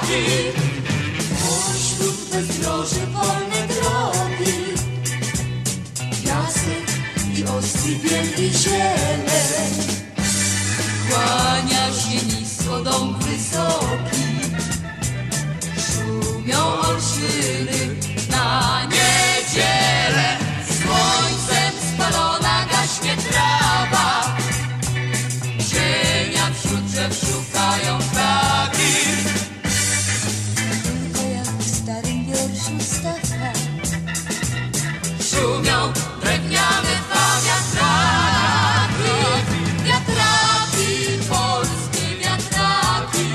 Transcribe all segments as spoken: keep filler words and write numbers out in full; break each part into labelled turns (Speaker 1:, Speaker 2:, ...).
Speaker 1: traki. Pośród bezdroży wolne drogi, piasek i ostry bieli zieleń. Kłania się nisko dom wysoki, szumią olszyny na niedzielę. Słońcem spalona gaśnie trawa, cienia wśród drzew szukają traki. Tylko jak w starym wierszu Stefka szumią drewniane dwa wiatraki. Wiatraki, polskie wiatraki,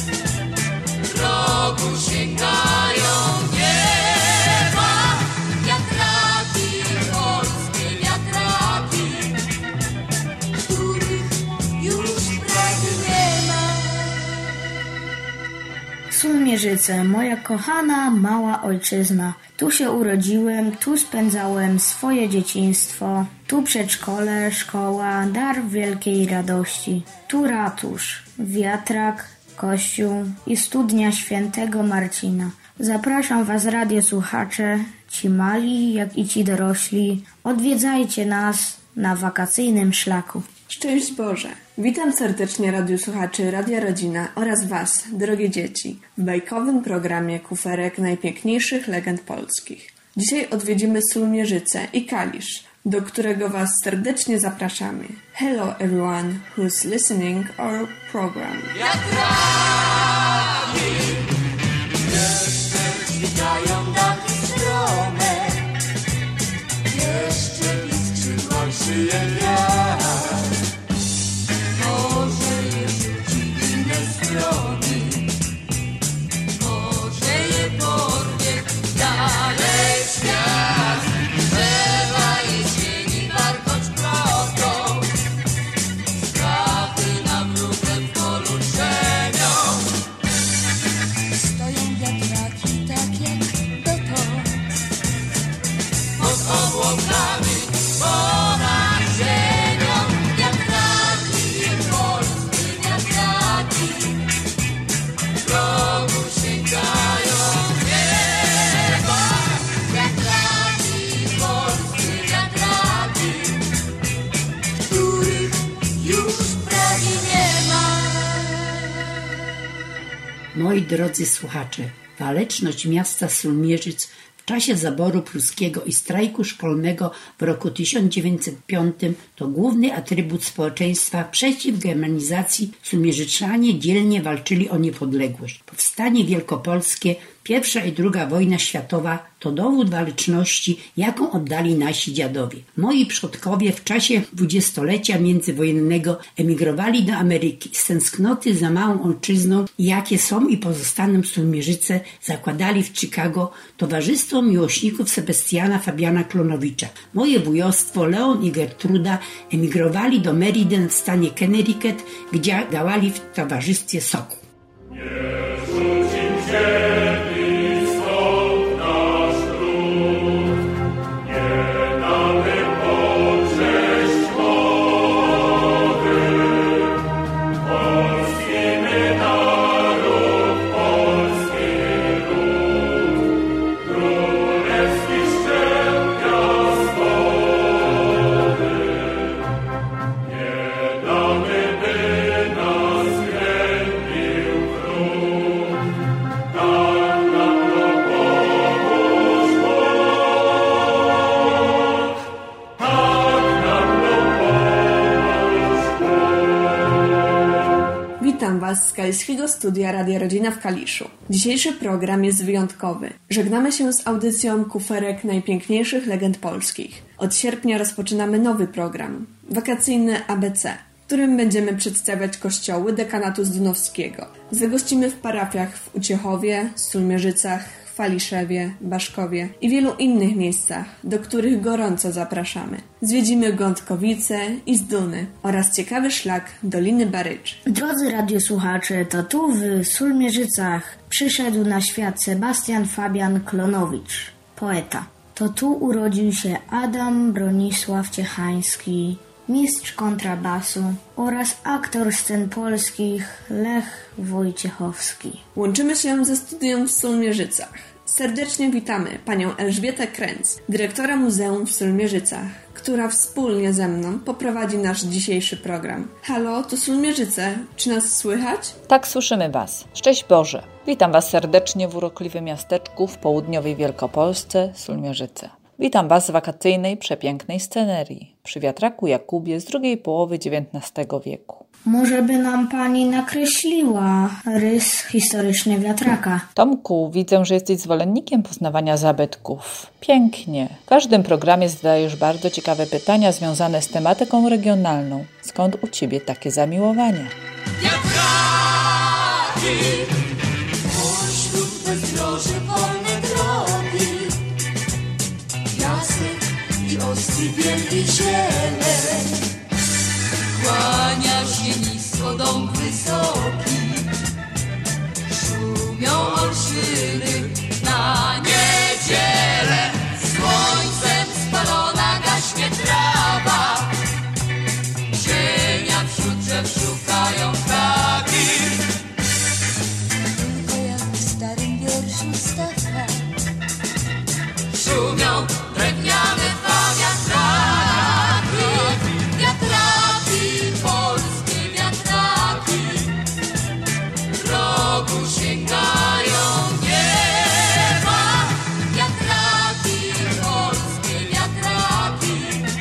Speaker 1: drogu sięgają nieba. Wiatraki, polskie wiatraki, których już prawie nie ma.
Speaker 2: Sulmierzyce, moja kochana, mała ojczyzna. Tu się urodziłem, tu spędzałem swoje dzieciństwo. Tu przedszkole, szkoła, dar wielkiej radości. Tu ratusz, wiatrak, kościół i studnia świętego Marcina. Zapraszam was, radiosłuchacze, ci mali, jak i ci dorośli. Odwiedzajcie nas na wakacyjnym szlaku.
Speaker 3: Szczęść Boże! Witam serdecznie radiosłuchaczy Radia Rodzina oraz was, drogie dzieci, w bajkowym programie Kuferek najpiękniejszych legend polskich. Dzisiaj odwiedzimy Sulmierzyce i Kalisz, do którego was serdecznie zapraszamy. Hello everyone who's listening our program.
Speaker 1: Wiatraki jeszcze witają dachy strome, jeszcze i skrzydłach szyje wiatr. Może je rzuci w inne strony, może je porwie dalej świat. Drzewa jesieni warkocz plotą, straty na wróble w polu drzemią. Stoją wiatraki tak jak dotąd, pod obłokami, ponad ziemią. Wiatraki, polskie wiatraki, drogu sięgają nieba. Wiatraki, polskie wiatraki, których już prawie nie ma.
Speaker 4: Moi drodzy słuchacze, waleczność miasta Sulmierzyc w czasie zaboru pruskiego i strajku szkolnego w roku tysiąc dziewięćset piątym to główny atrybut społeczeństwa. Przeciw germanizacji Sulmierzyczanie dzielnie walczyli o niepodległość. Powstanie wielkopolskie, pierwsza i druga wojna światowa to dowód waleczności, jaką oddali nasi dziadowie. Moi przodkowie w czasie dwudziestolecia międzywojennego emigrowali do Ameryki. Z tęsknoty za małą ojczyzną, jakie są i pozostaną Sulmierzyce, zakładali w Chicago Towarzystwo Miłośników Sebastiana Fabiana Klonowicza. Moje wujostwo Leon i Gertruda emigrowali do Meriden w stanie Connecticut, gdzie działali w Towarzystwie Soku.
Speaker 3: Witam Was z Kaliskiego Studia Radia Rodzina w Kaliszu. Dzisiejszy program jest wyjątkowy. Żegnamy się z audycją Kuferek najpiękniejszych legend polskich. Od sierpnia rozpoczynamy nowy program, wakacyjny A B C, w którym będziemy przedstawiać kościoły dekanatu zdunowskiego. Zagościmy w parafiach w Uciechowie, Sulmierzycach, Waliszewie, Baszkowie i wielu innych miejscach, do których gorąco zapraszamy. Zwiedzimy Gądkowice i Zduny oraz ciekawy szlak Doliny Barycz.
Speaker 2: Drodzy radiosłuchacze, to tu w Sulmierzycach przyszedł na świat Sebastian Fabian Klonowicz, poeta. To tu urodził się Adam Bronisław Ciechański, mistrz kontrabasu oraz aktor scen polskich Lech Wojciechowski.
Speaker 3: Łączymy się ze studium w Sulmierzycach. Serdecznie witamy panią Elżbietę Kręc, dyrektora Muzeum w Sulmierzycach, która wspólnie ze mną poprowadzi nasz dzisiejszy program. Halo, tu Sulmierzyce. Czy nas słychać?
Speaker 5: Tak, słyszymy Was. Szczęść Boże. Witam Was serdecznie w urokliwym miasteczku w południowej Wielkopolsce, Sulmierzyce. Witam Was z wakacyjnej, przepięknej scenerii przy wiatraku Jakubie z drugiej połowy dziewiętnastego wieku.
Speaker 2: Może by nam pani nakreśliła rys historyczny wiatraka?
Speaker 5: Tomku, widzę, że jesteś zwolennikiem poznawania zabytków. Pięknie. W każdym programie zadajesz bardzo ciekawe pytania związane z tematyką regionalną. Skąd u Ciebie takie zamiłowania?
Speaker 1: Wiatraki, pośród bezdroży wolne drogi, piasek i ostry wielki zieleń. Kłania się nisko dom wysoki, szumią olszyny na niedzielę. Słońcem spalona gaśnie trawa, cienia wśród drzew szukają kraki. Tylko jak w starym wierszu Stefana szumią drewniane dwa wiatraki. Wiatraki, polskie wiatraki, rogu sięgają nieba. Wiatraki, polskie wiatraki,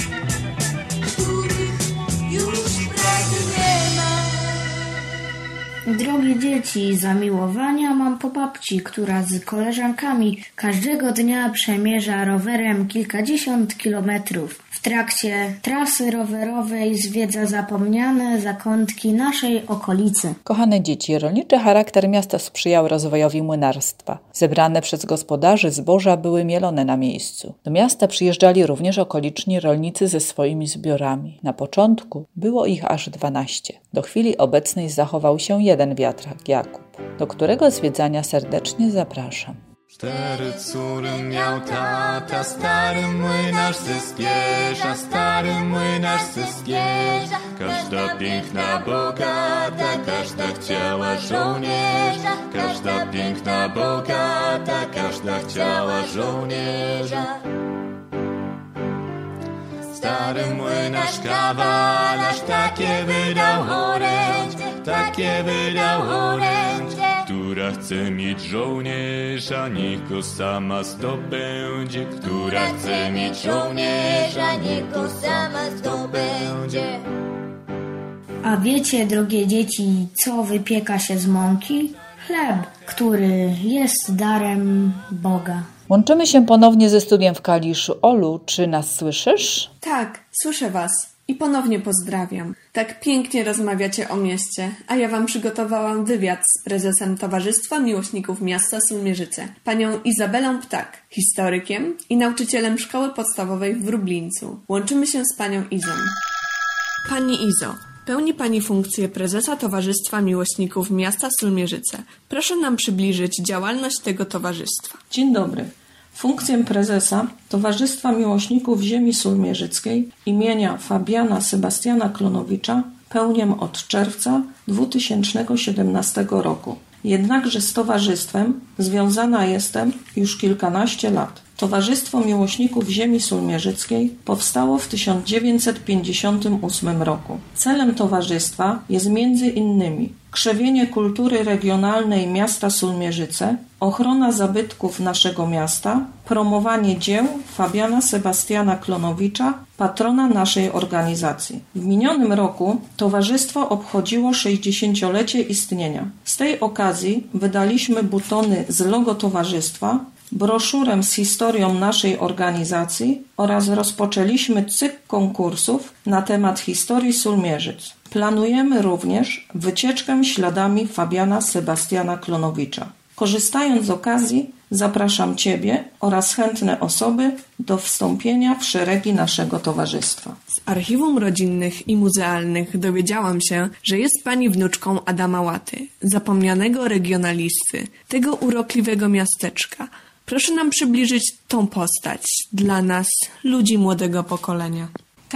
Speaker 1: których już prawie nie ma.
Speaker 2: Drogie dzieci, zamiłowania mam po babci, która z koleżankami każdego dnia przemierza rowerem kilkadziesiąt kilometrów. W trakcie trasy rowerowej zwiedza zapomniane zakątki naszej okolicy.
Speaker 5: Kochane dzieci, rolniczy charakter miasta sprzyjał rozwojowi młynarstwa. Zebrane przez gospodarzy zboża były mielone na miejscu. Do miasta przyjeżdżali również okoliczni rolnicy ze swoimi zbiorami. Na początku było ich aż dwanaście. Do chwili obecnej zachował się jeden wiatrak, Jakub, do którego zwiedzania serdecznie zapraszam.
Speaker 6: Cztery córy miał tata, stary młynarz ze Zgierza, stary młynarz ze Zgierza. Każda piękna, bogata, każda chciała żołnierza. Każda piękna, bogata, każda chciała żołnierza. Stary młynarz kawalarz takie wydał orędzie, takie wydał orędzie. Która chce mieć żołnierza, niech go sama zdobędzie. Która chce mieć żołnierza, niech go sama zdobędzie.
Speaker 2: A wiecie, drogie dzieci, co wypieka się z mąki? Chleb, który jest darem Boga.
Speaker 5: Łączymy się ponownie ze studiem w Kaliszu. Olu, czy nas słyszysz?
Speaker 3: Tak, słyszę Was i ponownie pozdrawiam. Tak pięknie rozmawiacie o mieście, a ja Wam przygotowałam wywiad z prezesem Towarzystwa Miłośników Miasta Sulmierzyce, panią Izabelą Ptak, historykiem i nauczycielem szkoły podstawowej w Wróblińcu. Łączymy się z panią Izą. Pani Izo, pełni Pani funkcję prezesa Towarzystwa Miłośników Miasta Sulmierzyce. Proszę nam przybliżyć działalność tego towarzystwa.
Speaker 7: Dzień dobry. Funkcję prezesa Towarzystwa Miłośników Ziemi Sulmierzyckiej imienia Fabiana Sebastiana Klonowicza pełnię od czerwca dwa tysiące siedemnastego roku. Jednakże z towarzystwem związana jestem już kilkanaście lat. Towarzystwo Miłośników Ziemi Sulmierzyckiej powstało w tysiąc dziewięćset pięćdziesiątym ósmym roku. Celem towarzystwa jest między innymi krzewienie kultury regionalnej miasta Sulmierzyce, ochrona zabytków naszego miasta, promowanie dzieł Fabiana Sebastiana Klonowicza, patrona naszej organizacji. W minionym roku towarzystwo obchodziło sześćdziesięciolecie istnienia. Z tej okazji wydaliśmy butony z logo towarzystwa, broszurę z historią naszej organizacji oraz rozpoczęliśmy cykl konkursów na temat historii Sulmierzyc. Planujemy również wycieczkę śladami Fabiana Sebastiana Klonowicza. Korzystając z okazji, zapraszam Ciebie oraz chętne osoby do wstąpienia w szeregi naszego towarzystwa.
Speaker 3: Z archiwum rodzinnych i muzealnych dowiedziałam się, że jest Pani wnuczką Adama Łaty, zapomnianego regionalisty, tego urokliwego miasteczka. Proszę nam przybliżyć tą postać dla nas, ludzi młodego pokolenia.
Speaker 7: Tak,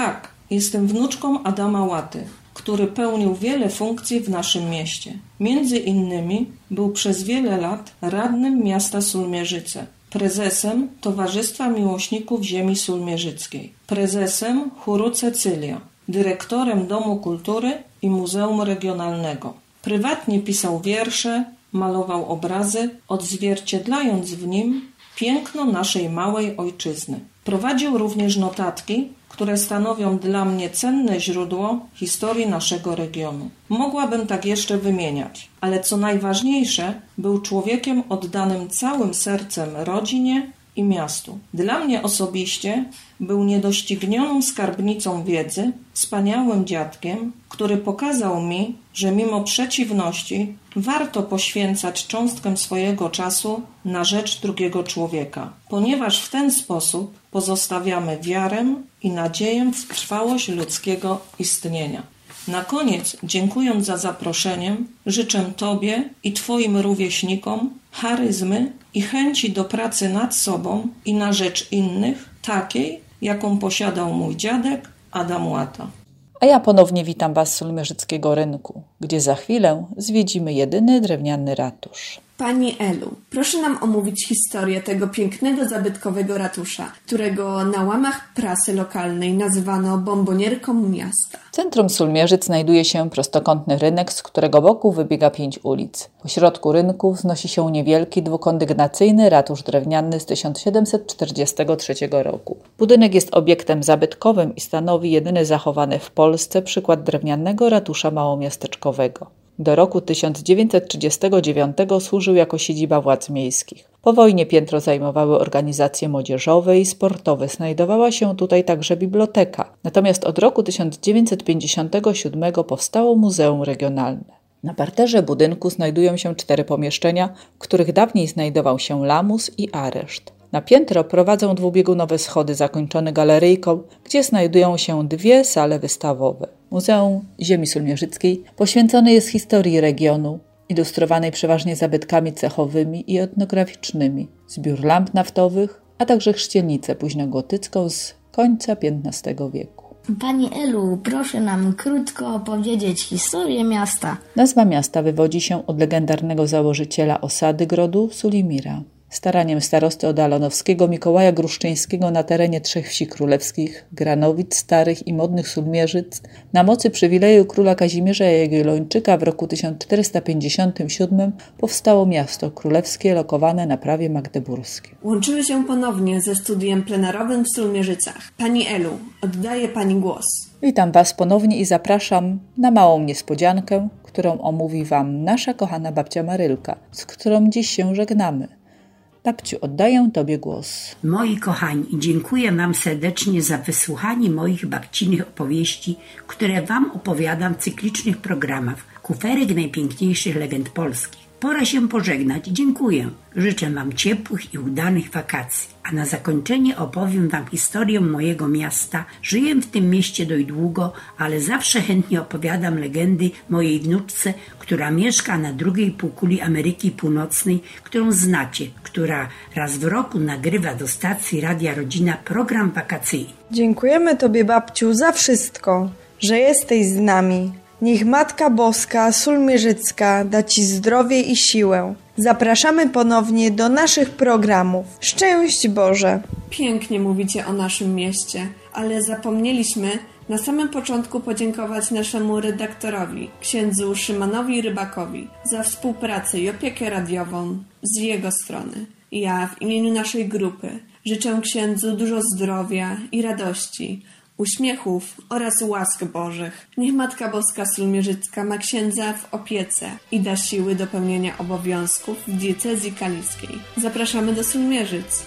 Speaker 7: Jestem wnuczką Adama Łaty, który pełnił wiele funkcji w naszym mieście. Między innymi był przez wiele lat radnym miasta Sulmierzyce, prezesem Towarzystwa Miłośników Ziemi Sulmierzyckiej, prezesem chóru Cecylia, dyrektorem Domu Kultury i Muzeum Regionalnego. Prywatnie pisał wiersze, malował obrazy, odzwierciedlając w nim piękno naszej małej ojczyzny. Prowadził również notatki, które stanowią dla mnie cenne źródło historii naszego regionu. Mogłabym tak jeszcze wymieniać, ale co najważniejsze, był człowiekiem oddanym całym sercem rodzinie i miastu. Dla mnie osobiście był niedoścignioną skarbnicą wiedzy, wspaniałym dziadkiem, który pokazał mi, że mimo przeciwności warto poświęcać cząstkę swojego czasu na rzecz drugiego człowieka, ponieważ w ten sposób pozostawiamy wiarę i nadzieję w trwałość ludzkiego istnienia. Na koniec, dziękując za zaproszenie, życzę Tobie i Twoim rówieśnikom charyzmy i chęci do pracy nad sobą i na rzecz innych, takiej, jaką posiadał mój dziadek Adam Łata.
Speaker 5: A ja ponownie witam Was z Sulmierzyckiego Rynku, gdzie za chwilę zwiedzimy jedyny drewniany ratusz.
Speaker 3: Pani Elu, proszę nam omówić historię tego pięknego, zabytkowego ratusza, którego na łamach prasy lokalnej nazywano bombonierką miasta.
Speaker 5: W centrum Sulmierzyc znajduje się prostokątny rynek, z którego boku wybiega pięć ulic. Po środku rynku wznosi się niewielki, dwukondygnacyjny ratusz drewniany z tysiąc siedemset czterdziestego trzeciego roku. Budynek jest obiektem zabytkowym i stanowi jedyny zachowany w Polsce przykład drewnianego ratusza małomiasteczkowego. Do roku tysiąc dziewięćset trzydziestego dziewiątego służył jako siedziba władz miejskich. Po wojnie piętro zajmowały organizacje młodzieżowe i sportowe. Znajdowała się tutaj także biblioteka. Natomiast od roku tysiąc dziewięćset pięćdziesiątego siódmego powstało Muzeum Regionalne. Na parterze budynku znajdują się cztery pomieszczenia, w których dawniej znajdował się lamus i areszt. Na piętro prowadzą dwubiegunowe schody zakończone galeryjką, gdzie znajdują się dwie sale wystawowe. Muzeum Ziemi Sulmierzyckiej poświęcone jest historii regionu, ilustrowanej przeważnie zabytkami cechowymi i etnograficznymi, zbiór lamp naftowych, a także chrzcielnicę późnogotycką z końca piętnastego wieku.
Speaker 2: Pani Elu, proszę nam krótko opowiedzieć historię miasta.
Speaker 5: Nazwa miasta wywodzi się od legendarnego założyciela osady Grodu Sulimira. Staraniem starosty Odalonowskiego Mikołaja Gruszczyńskiego na terenie trzech wsi królewskich, Granowic Starych i Modnych Sulmierzyc, na mocy przywileju króla Kazimierza Jagiellończyka w roku tysiąc czterysta pięćdziesiątym siódmym powstało miasto królewskie lokowane na prawie magdeburskim.
Speaker 3: Łączymy się ponownie ze studiem plenarowym w Sulmierzycach. Pani Elu, oddaję Pani głos.
Speaker 5: Witam Was ponownie i zapraszam na małą niespodziankę, którą omówi Wam nasza kochana babcia Marylka, z którą dziś się żegnamy. Babciu, oddaję Tobie głos.
Speaker 4: Moi kochani, dziękuję Wam serdecznie za wysłuchanie moich babcinych opowieści, które Wam opowiadam w cyklicznych programach Kuferek najpiękniejszych legend polskich. Pora się pożegnać. Dziękuję. Życzę Wam ciepłych i udanych wakacji. A na zakończenie opowiem Wam historię mojego miasta. Żyję w tym mieście dość długo, ale zawsze chętnie opowiadam legendy mojej wnuczce, która mieszka na drugiej półkuli Ameryki Północnej, którą znacie, która raz w roku nagrywa do stacji Radia Rodzina program wakacyjny.
Speaker 8: Dziękujemy Tobie, babciu, za wszystko, że jesteś z nami. Niech Matka Boska Sulmierzycka da Ci zdrowie i siłę. Zapraszamy ponownie do naszych programów. Szczęść Boże!
Speaker 3: Pięknie mówicie o naszym mieście, ale zapomnieliśmy na samym początku podziękować naszemu redaktorowi, księdzu Szymanowi Rybakowi, za współpracę i opiekę radiową z jego strony. Ja w imieniu naszej grupy życzę księdzu dużo zdrowia i radości, uśmiechów oraz łask Bożych. Niech Matka Boska Sulmierzycka ma księdza w opiece i da siły do pełnienia obowiązków w diecezji kaliskiej. Zapraszamy do Sulmierzyc.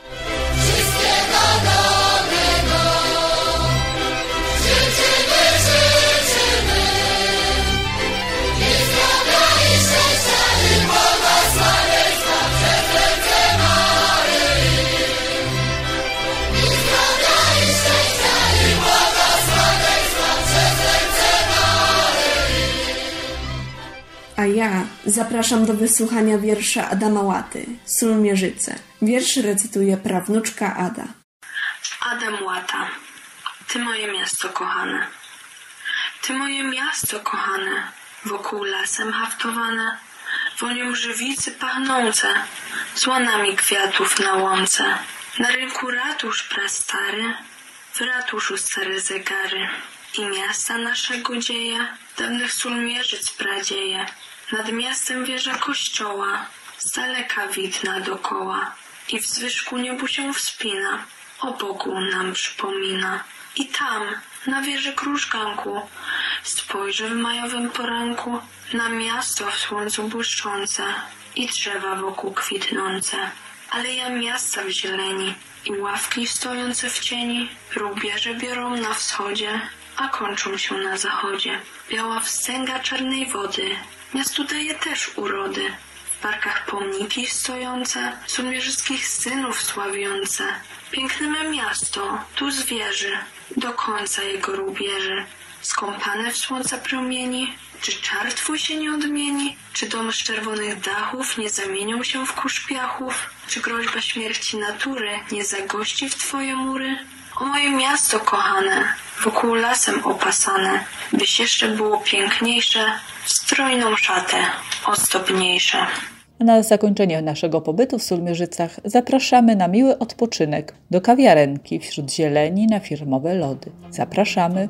Speaker 1: Wszystkiego dobrego życzymy, życzymy. I zdrowia i szczęścia i błogosławieństwa przez ręce Maryi. I zdrowia i szczęścia i błogosławieństwa przez ręce Maryi.
Speaker 3: A ja zapraszam do wysłuchania wiersza Adama Łaty, Sulmierzyce. Wiersz recytuje prawnuczka Ada. Adam Łata.
Speaker 2: Ty moje miasto kochane, Ty moje miasto kochane, wokół lasem haftowane, wonią żywicy pachnące, z łanami kwiatów na łące. Na rynku ratusz prastary, w ratuszu stare zegary. I miasta naszego dzieje, dawnych sulmierzyc pradzieje. Nad miastem wieża kościoła, z daleka widna dokoła. I w zwyżku niebu się wspina, o Bogu nam przypomina. I tam, na wieży krużganku, spojrzę w majowym poranku na miasto w słońcu błyszczące i drzewa wokół kwitnące. Ale ja miasta w zieleni i ławki stojące w cieni, rubieże biorą na wschodzie, a kończą się na zachodzie. Biała wstęga czarnej wody, miastu daje też urody. W parkach pomniki stojące, sulmierzyckich synów sławiące. Piękne me miasto, tu zwierzy, do końca jego rubieży. Skąpane w słońca promieni, czy czar twój się nie odmieni? Czy dom z czerwonych dachów nie zamienią się w kurz piachów? Czy groźba śmierci natury nie zagości w twoje mury? O moje miasto kochane, wokół lasem opasane, byś jeszcze było piękniejsze, w strojną szatę, ozdobniejsze.
Speaker 5: Na zakończenie naszego pobytu w Sulmierzycach zapraszamy na miły odpoczynek do kawiarenki wśród zieleni na firmowe lody. Zapraszamy!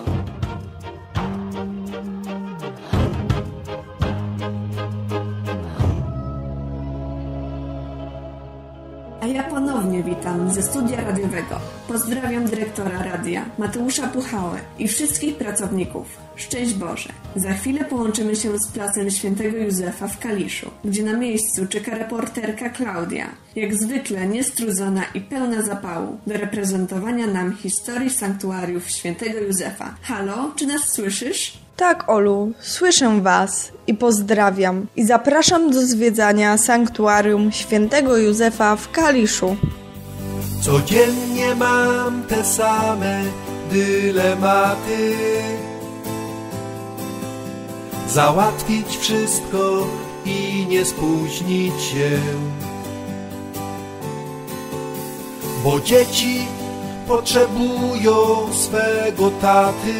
Speaker 3: A ja ponownie witam ze studia radiowego. Pozdrawiam dyrektora radia, Mateusza Puchałę i wszystkich pracowników. Szczęść Boże! Za chwilę połączymy się z placem Świętego Józefa w Kaliszu, gdzie na miejscu czeka reporterka Klaudia. Jak zwykle niestrudzona i pełna zapału do reprezentowania nam historii sanktuariów Świętego Józefa. Halo, czy nas słyszysz?
Speaker 8: Tak, Olu, słyszę Was i pozdrawiam i zapraszam do zwiedzania sanktuarium Świętego Józefa w Kaliszu.
Speaker 9: Codziennie mam te same dylematy. Załatwić wszystko i nie spóźnić się, bo dzieci potrzebują swego taty,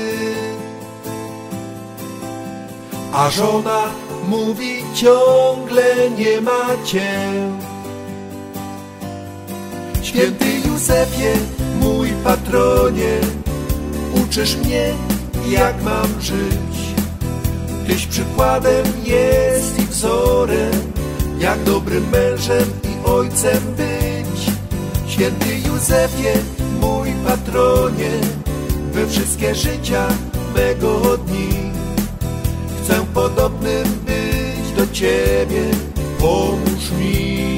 Speaker 9: a żona mówi ciągle nie ma cię. Święty Józefie, mój patronie, uczysz mnie, jak mam żyć. Tyś przykładem jest i wzorem, jak dobrym mężem i ojcem być. Święty Józefie, mój patronie, we wszystkie życia mego dni. Chcę podobnym być do Ciebie, pomóż mi.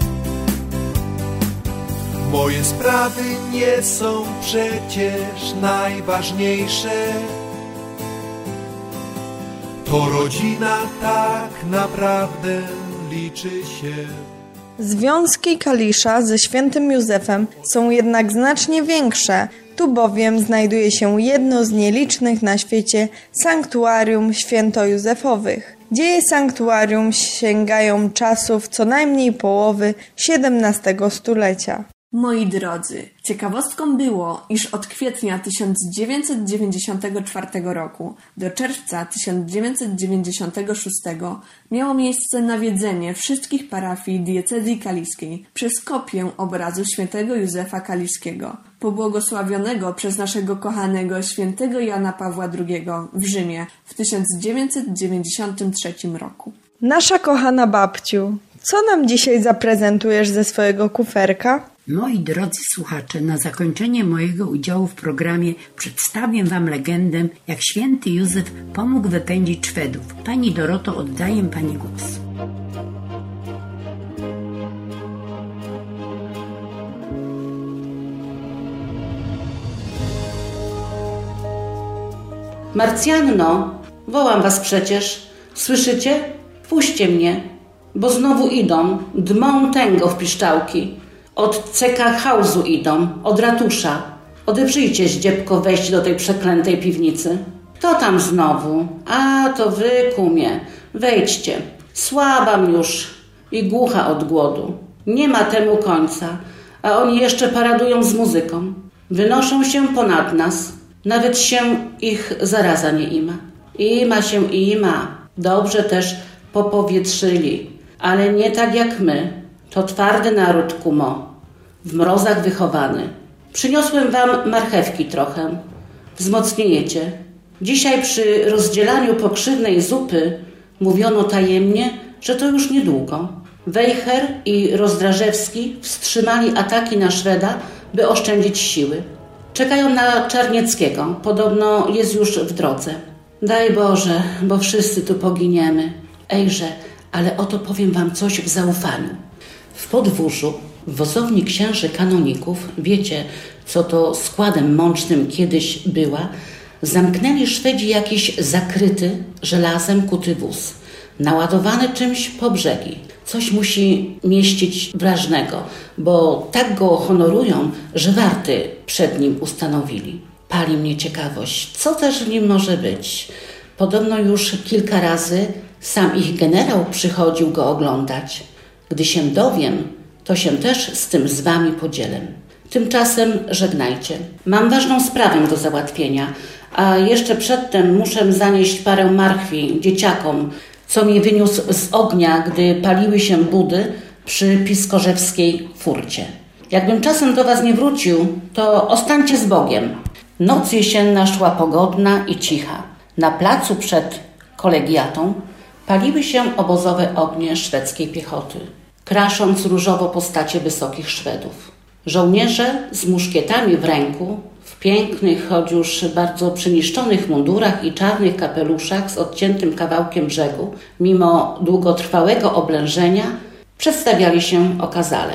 Speaker 9: Moje sprawy nie są przecież najważniejsze. To rodzina tak naprawdę liczy się.
Speaker 8: Związki Kalisza ze Świętym Józefem są jednak znacznie większe. Tu bowiem znajduje się jedno z nielicznych na świecie sanktuarium świętojózefowych. Dzieje sanktuarium sięgają czasów co najmniej połowy siedemnastego stulecia.
Speaker 3: Moi drodzy, ciekawostką było, iż od kwietnia tysiąc dziewięćset dziewięćdziesiątego czwartego roku do czerwca tysiąc dziewięćset dziewięćdziesiątego szóstego miało miejsce nawiedzenie wszystkich parafii diecezji kaliskiej przez kopię obrazu świętego Józefa Kaliskiego, pobłogosławionego przez naszego kochanego świętego Jana Pawła drugiego w Rzymie w tysiąc dziewięćset dziewięćdziesiątym trzecim roku.
Speaker 8: Nasza kochana babciu, co nam dzisiaj zaprezentujesz ze swojego kuferka?
Speaker 4: Moi drodzy słuchacze, na zakończenie mojego udziału w programie przedstawię Wam legendę, jak święty Józef pomógł wypędzić Szwedów. Pani Doroto, oddaję Pani głos.
Speaker 10: Marcjanno, wołam was przecież. Słyszycie? Puśćcie mnie, bo znowu idą, dmą tęgo w piszczałki. Od C K Hausu idą, od ratusza. Odeprzyjcie zdziebko wejść do tej przeklętej piwnicy. Kto tam znowu? A, to wy, kumie. Wejdźcie. Słabam już i głucha od głodu. Nie ma temu końca, a oni jeszcze paradują z muzyką. Wynoszą się ponad nas, nawet się ich zaraza nie ima. Ima się ima, dobrze też popowietrzyli, ale nie tak jak my. To twardy naród, kumo, w mrozach wychowany. Przyniosłem wam marchewki trochę, wzmocniejecie. Dzisiaj przy rozdzielaniu pokrzywnej zupy mówiono tajemnie, że to już niedługo. Wejher i Rozdrażewski wstrzymali ataki na Szweda, by oszczędzić siły. Czekają na Czarnieckiego, podobno jest już w drodze. Daj Boże, bo wszyscy tu poginiemy. Ejże, ale oto powiem wam coś w zaufaniu. W podwórzu, w wozowni księży kanoników, wiecie, co to składem mącznym kiedyś była, zamknęli Szwedzi jakiś zakryty żelazem kuty wóz, naładowany czymś po brzegi. Coś musi mieścić ważnego, bo tak go honorują, że warty przed nim ustanowili. Pali mnie ciekawość, co też w nim może być. Podobno już kilka razy sam ich generał przychodził go oglądać. Gdy się dowiem, to się też z tym z wami podzielę. Tymczasem żegnajcie. Mam ważną sprawę do załatwienia, a jeszcze przedtem muszę zanieść parę marchwi dzieciakom, co mi wyniósł z ognia, gdy paliły się budy przy Piskorzewskiej furcie. Jakbym czasem do was nie wrócił, to ostańcie z Bogiem. Noc jesienna szła pogodna i cicha. Na placu przed kolegiatą paliły się obozowe ognie szwedzkiej piechoty, krasząc różowo postacie wysokich Szwedów. Żołnierze z muszkietami w ręku, w pięknych, choć już bardzo przyniszczonych mundurach i czarnych kapeluszach z odciętym kawałkiem brzegu, mimo długotrwałego oblężenia, przedstawiali się okazale.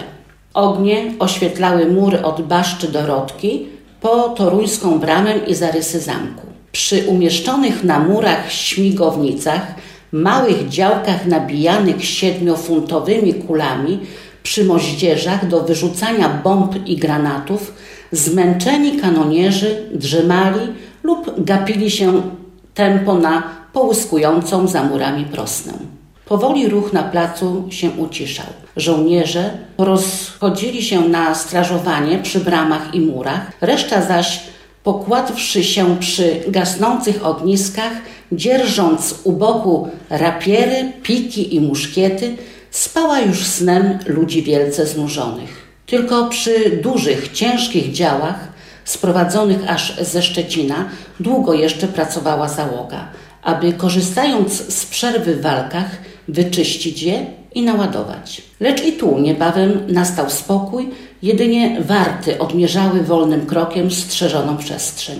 Speaker 10: Ognie oświetlały mury od Baszczy do Rodki, po toruńską bramę i zarysy zamku. Przy umieszczonych na murach śmigownicach, małych działkach nabijanych siedmiofuntowymi kulami, przy moździerzach do wyrzucania bomb i granatów, zmęczeni kanonierzy drzemali lub gapili się tempo na połyskującą za murami prosnę. Powoli ruch na placu się uciszał. Żołnierze rozchodzili się na strażowanie przy bramach i murach, reszta zaś, pokładwszy się przy gasnących ogniskach, dzierżąc u boku rapiery, piki i muszkiety, spała już snem ludzi wielce znużonych. Tylko przy dużych, ciężkich działach, sprowadzonych aż ze Szczecina, długo jeszcze pracowała załoga, aby korzystając z przerwy w walkach, wyczyścić je i naładować. Lecz i tu niebawem nastał spokój, jedynie warty odmierzały wolnym krokiem strzeżoną przestrzeń.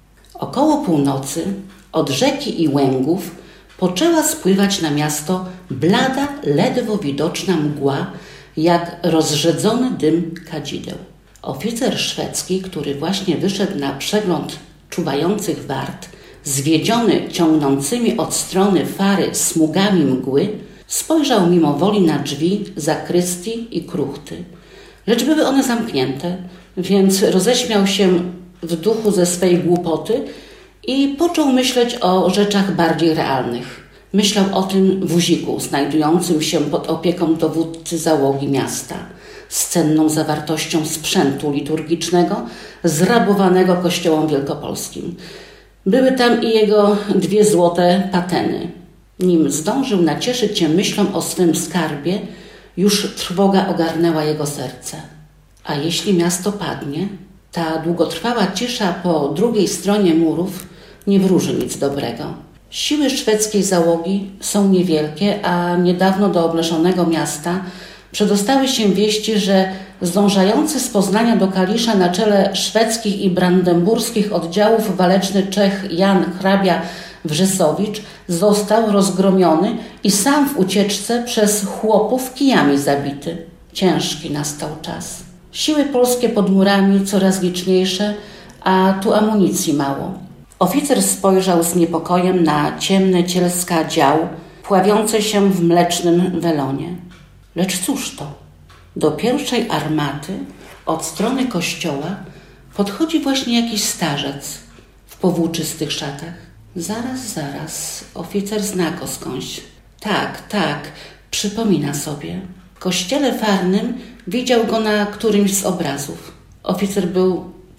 Speaker 10: Około północy od rzeki i łęgów poczęła spływać na miasto blada, ledwo widoczna mgła, jak rozrzedzony dym kadzideł. Oficer szwedzki, który właśnie wyszedł na przegląd czuwających wart, zwiedziony ciągnącymi od strony fary smugami mgły, spojrzał mimo woli na drzwi zakrystii i kruchty. Lecz były one zamknięte, więc roześmiał się w duchu ze swej głupoty i począł myśleć o rzeczach bardziej realnych. Myślał o tym woziku znajdującym się pod opieką dowódcy załogi miasta, z cenną zawartością sprzętu liturgicznego zrabowanego kościołom wielkopolskim. Były tam i jego dwie złote pateny. Nim zdążył nacieszyć się myślą o swym skarbie, już trwoga ogarnęła jego serce. A jeśli miasto padnie, ta długotrwała cisza po drugiej stronie murów nie wróży nic dobrego. Siły szwedzkiej załogi są niewielkie, a niedawno do oblężonego miasta przedostały się wieści, że zdążający z Poznania do Kalisza na czele szwedzkich i brandenburskich oddziałów waleczny Czech Jan hrabia Wrzesowicz został rozgromiony i sam w ucieczce przez chłopów kijami zabity. Ciężki nastał czas. Siły polskie pod murami coraz liczniejsze, a tu amunicji mało. Oficer spojrzał z niepokojem na ciemne cielska dział, pławiące się w mlecznym welonie. Lecz cóż to? Do pierwszej armaty od strony kościoła podchodzi właśnie jakiś starzec w powłóczystych szatach. Zaraz, zaraz, oficer zna go skądś. Tak, tak, przypomina sobie. W kościele farnym widział go na którymś z obrazów. Oficer był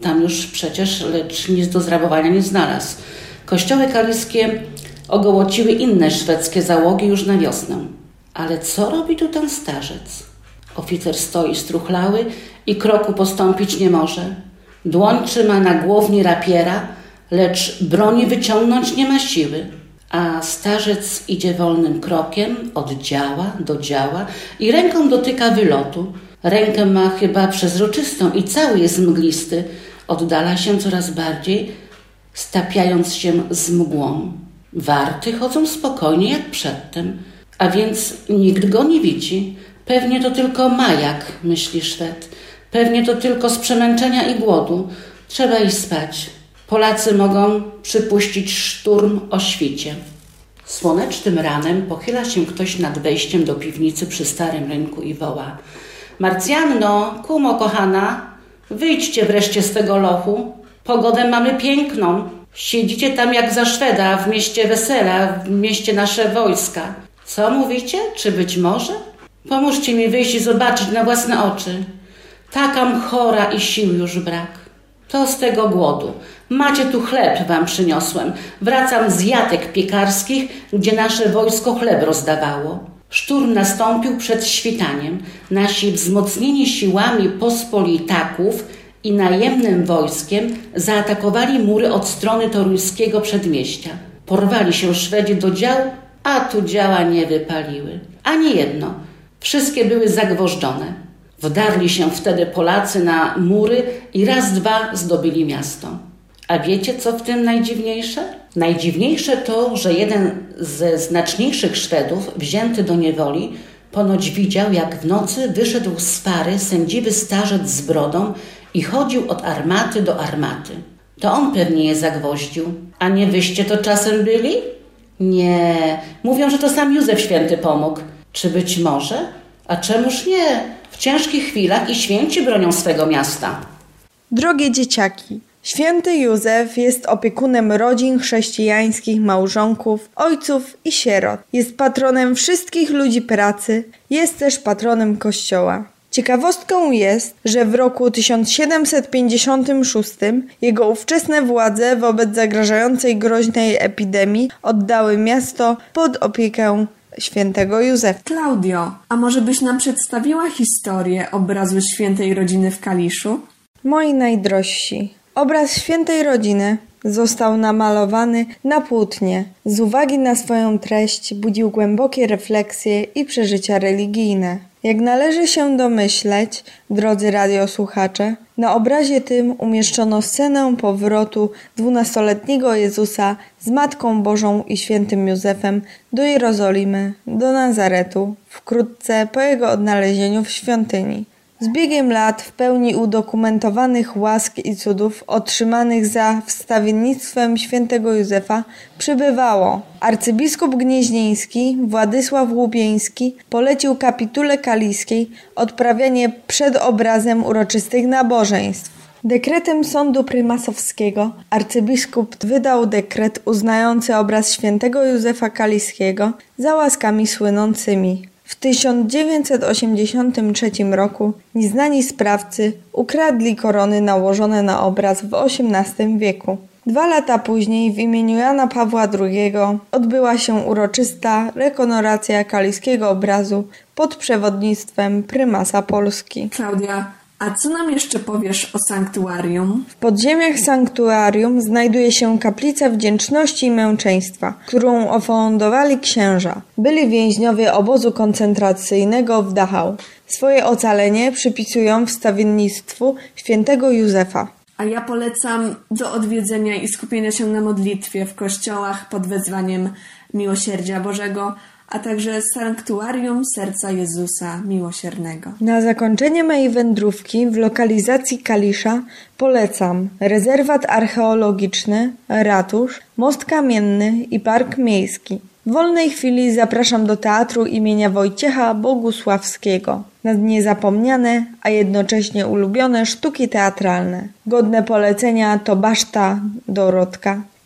Speaker 10: Tam już przecież lecz nic do zrabowania nie znalazł. Kościoły kaliskie ogołociły inne szwedzkie załogi już na wiosnę. Ale co robi tu ten starzec? Oficer stoi struchlały i kroku postąpić nie może. Dłoń trzyma na głowni rapiera, lecz broni wyciągnąć nie ma siły. A starzec idzie wolnym krokiem od działa do działa i ręką dotyka wylotu. Rękę ma chyba przezroczystą i cały jest mglisty. Oddala się coraz bardziej, stapiając się z mgłą. Warty chodzą spokojnie jak przedtem, a więc nikt go nie widzi. Pewnie to tylko majak, myśli Szwed. Pewnie to tylko z przemęczenia i głodu. Trzeba iść spać. Polacy mogą przypuścić szturm o świcie. Słonecznym ranem pochyla się ktoś nad wejściem do piwnicy przy Starym Rynku i woła: Marcjanno, kumo kochana, wyjdźcie wreszcie z tego lochu. Pogodę mamy piękną. Siedzicie tam jak za Szweda, w mieście wesela, w mieście nasze wojska. Co mówicie? Czy być może? Pomóżcie mi wyjść i zobaczyć na własne oczy. Takam chora i sił już brak. To z tego głodu. Macie tu chleb wam przyniosłem. Wracam z jatek piekarskich, gdzie nasze wojsko chleb rozdawało. Szturm nastąpił przed świtaniem. Nasi wzmocnieni siłami pospolitaków i najemnym wojskiem zaatakowali mury od strony toruńskiego przedmieścia. Porwali się Szwedzi do dział, a tu działa nie wypaliły. Ani jedno. Wszystkie były zagwożdżone. Wdarli się wtedy Polacy na mury i raz, dwa zdobyli miasto. A wiecie, co w tym najdziwniejsze? Najdziwniejsze to, że jeden ze znaczniejszych Szwedów, wzięty do niewoli, ponoć widział, jak w nocy wyszedł z Fary sędziwy starzec z brodą i chodził od armaty do armaty. To on pewnie je zagwoździł. A nie wyście to czasem byli? Nie. Mówią, że to sam Józef Święty pomógł. Czy być może? A czemuż nie? W ciężkich chwilach i święci bronią swego miasta.
Speaker 8: Drogie dzieciaki, święty Józef jest opiekunem rodzin chrześcijańskich, małżonków, ojców i sierot. Jest patronem wszystkich ludzi pracy, jest też patronem Kościoła. Ciekawostką jest, że w roku tysiąc siedemset pięćdziesiątym szóstym jego ówczesne władze wobec zagrażającej groźnej epidemii oddały miasto pod opiekę świętego Józefa.
Speaker 3: Klaudio, a może byś nam przedstawiła historię obrazu świętej rodziny w Kaliszu?
Speaker 8: Moi najdrożsi, obraz świętej rodziny został namalowany na płótnie. Z uwagi na swoją treść budził głębokie refleksje i przeżycia religijne. Jak należy się domyśleć, drodzy radiosłuchacze, na obrazie tym umieszczono scenę powrotu dwunastoletniego Jezusa z Matką Bożą i świętym Józefem do Jerozolimy, do Nazaretu, wkrótce po jego odnalezieniu w świątyni. Z biegiem lat w pełni udokumentowanych łask i cudów otrzymanych za wstawiennictwem świętego Józefa przybywało. Arcybiskup gnieźnieński Władysław Łubieński polecił kapitule kaliskiej odprawianie przed obrazem uroczystych nabożeństw. Dekretem sądu prymasowskiego arcybiskup wydał dekret uznający obraz świętego Józefa Kaliskiego za łaskami słynącymi. W tysiąc dziewięćset osiemdziesiątym trzecim roku nieznani sprawcy ukradli korony nałożone na obraz w osiemnastym wieku. Dwa lata później w imieniu Jana Pawła drugiego odbyła się uroczysta rekonoracja kaliskiego obrazu pod przewodnictwem prymasa Polski.
Speaker 3: Klaudia, a co nam jeszcze powiesz o sanktuarium?
Speaker 8: W podziemiach sanktuarium znajduje się kaplica wdzięczności i męczeństwa, którą ofundowali księża. Byli więźniowie obozu koncentracyjnego w Dachau. Swoje ocalenie przypisują wstawiennictwu świętego Józefa.
Speaker 3: A ja polecam do odwiedzenia i skupienia się na modlitwie w kościołach pod wezwaniem Miłosierdzia Bożego, a także Sanktuarium Serca Jezusa Miłosiernego.
Speaker 8: Na zakończenie mojej wędrówki w lokalizacji Kalisza polecam rezerwat archeologiczny, ratusz, most kamienny i park miejski. W wolnej chwili zapraszam do teatru imienia Wojciecha Bogusławskiego na niezapomniane, a jednocześnie ulubione sztuki teatralne. Godne polecenia to Baszta Dorotka,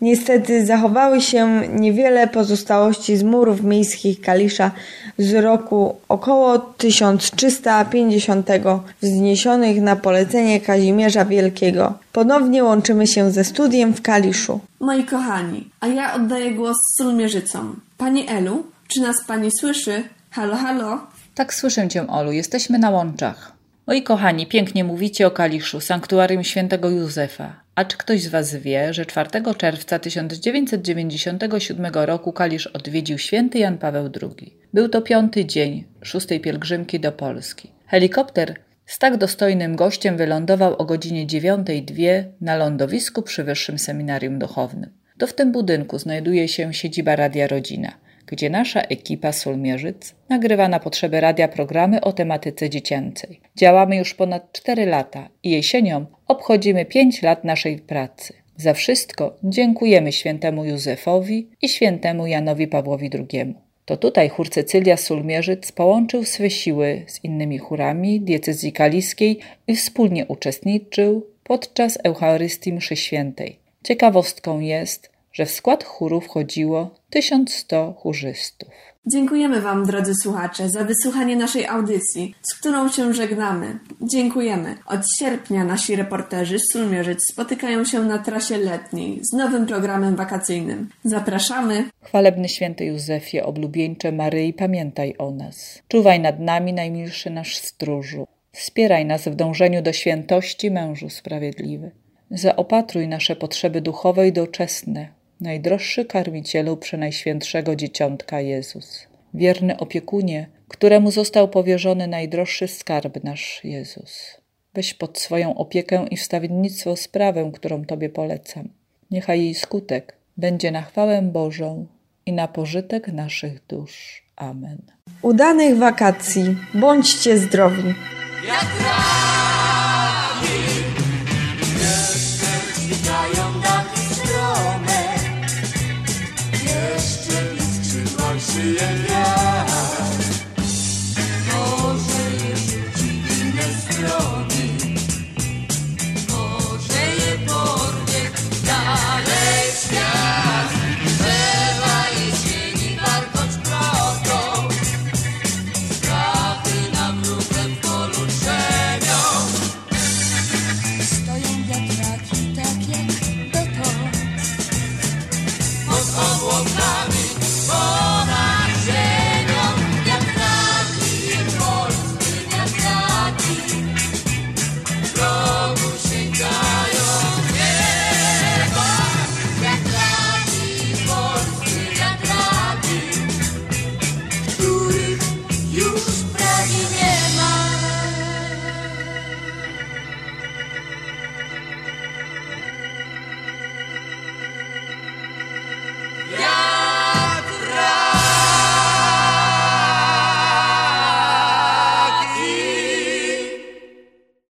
Speaker 8: Niestety zachowały się niewiele pozostałości z murów miejskich Kalisza z roku około tysiąc trzysta pięćdziesiątego, wzniesionych na polecenie Kazimierza Wielkiego. Ponownie łączymy się ze studiem w Kaliszu.
Speaker 3: Moi kochani, a ja oddaję głos Sulmierzycom. Pani Elu, czy nas pani słyszy? Halo, halo?
Speaker 5: Tak, słyszę cię, Olu, jesteśmy na łączach. Moi kochani, pięknie mówicie o Kaliszu, sanktuarium świętego Józefa. A czy ktoś z was wie, że czwartego czerwca tysiąc dziewięćset dziewięćdziesiątego siódmego roku Kalisz odwiedził święty Jan Paweł drugi. Był to piąty dzień szóstej pielgrzymki do Polski. Helikopter z tak dostojnym gościem wylądował o godzinie dziewiątej dwie na lądowisku przy Wyższym Seminarium Duchownym. To w tym budynku znajduje się siedziba Radia Rodzina, gdzie nasza ekipa Sulmierzyc nagrywa na potrzeby radia programy o tematyce dziecięcej. Działamy już ponad cztery lata i jesienią obchodzimy pięć lat naszej pracy. Za wszystko dziękujemy świętemu Józefowi i świętemu Janowi Pawłowi drugiemu. To tutaj chór Cecylia Sulmierzyc połączył swe siły z innymi chórami diecezji kaliskiej i wspólnie uczestniczył podczas Eucharystii Mszy Świętej. Ciekawostką jest, że w skład chóru wchodziło tysiąc sto chórzystów.
Speaker 3: Dziękujemy wam, drodzy słuchacze, za wysłuchanie naszej audycji, z którą się żegnamy. Dziękujemy. Od sierpnia nasi reporterzy z Sulmierzyc spotykają się na trasie letniej z nowym programem wakacyjnym. Zapraszamy.
Speaker 5: Chwalebny święty Józefie, oblubieńcze Maryi, pamiętaj o nas. Czuwaj nad nami, najmilszy nasz stróżu. Wspieraj nas w dążeniu do świętości, mężu sprawiedliwy. Zaopatruj nasze potrzeby duchowe i doczesne, najdroższy karmicielu przenajświętszego dzieciątka Jezus. Wierny opiekunie, któremu został powierzony najdroższy skarb nasz Jezus. Weź pod swoją opiekę i wstawiennictwo sprawę, którą Tobie polecam. Niechaj jej skutek będzie na chwałę Bożą i na pożytek naszych dusz. Amen.
Speaker 8: Udanych wakacji. Bądźcie zdrowi.
Speaker 1: Jak